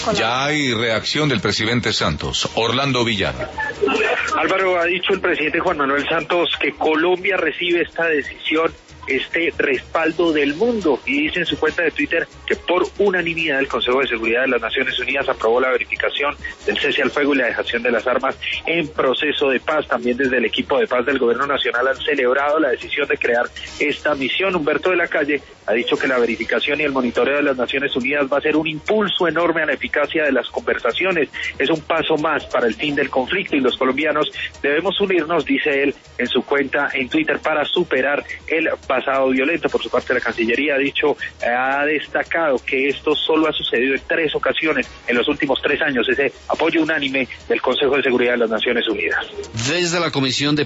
Ya hay reacción del presidente Santos. Orlando Villar. Álvaro, ha dicho el presidente Juan Manuel Santos que Colombia recibe esta decisión, este respaldo del mundo, y dice en su cuenta de Twitter que por unanimidad el Consejo de Seguridad de las Naciones Unidas aprobó la verificación del cese al fuego y la dejación de las armas en proceso de paz. También desde el equipo de paz del Gobierno Nacional han celebrado la decisión de crear esta misión. Humberto de la Calle ha dicho que la verificación y el monitoreo de las Naciones Unidas va a ser un impulso enorme a la eficacia de las conversaciones. Es un paso más para el fin del conflicto y los colombianos debemos unirnos, dice él en su cuenta en Twitter, para superar el pasado violento. Por su parte, la Cancillería ha destacado que esto solo ha sucedido en 3 ocasiones en los últimos 3 años, ese apoyo unánime del Consejo de Seguridad de las Naciones Unidas. Desde la Comisión de